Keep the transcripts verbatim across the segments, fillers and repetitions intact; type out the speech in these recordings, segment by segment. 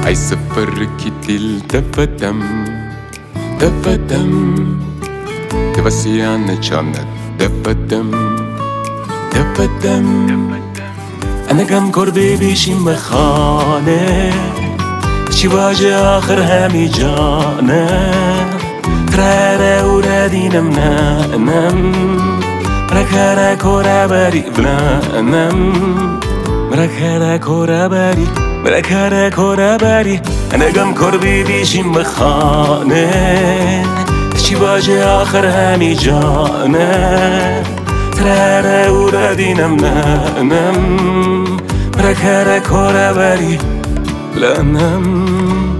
ای سفر کی دل دفدم دفدم دوسیان چاند دفدم دفدم انا گم کرده بیشیم به خانه چی واجه آخر همی جانه تراره او ردینم نانم مرکره کره بری بلانم مرکره کره بری مرکره کره بری انا گم کرده بیشیم به خانه چی واجه آخر همی جانه تراره او ردینم نانم مرکره کره بری بلانم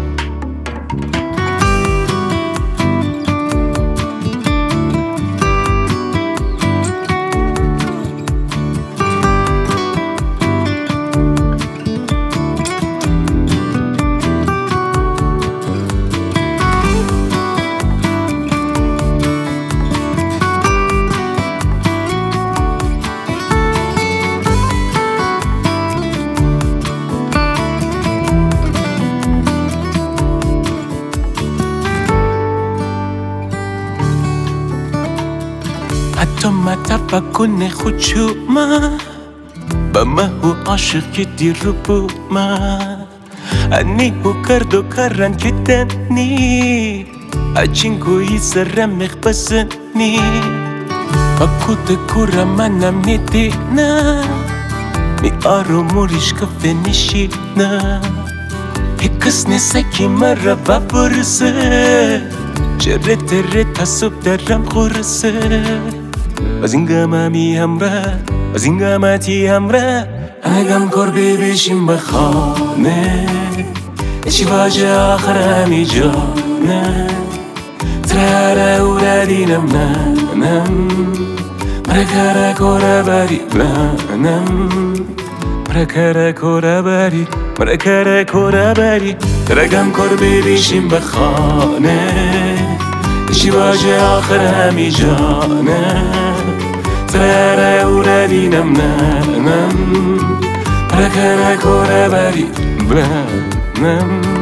حتی ما تفکن خود شما با ما هو عاشق که دیر رو بو ما انی هو کرد و کرن که تنی اچین گویی سرم مخبسنی با کود کورا منم ندینا می آرو موریش کفه نشینا هکس نسکی مرا با برسه چره تره تصب درم خورسه وزینگامی همراه وزینگامتی همراه انا گم کرده بیشیم به خانه چی واجه آخر همی جانه تراره او ردینم نانم مرکره کره بری بلانم مرکره کره بری مرکره کره بری ترگم کرده بیشیم به خانه چی واجه آخر همی جانه تراره او ردینم نانم مرکره کره بری بلانم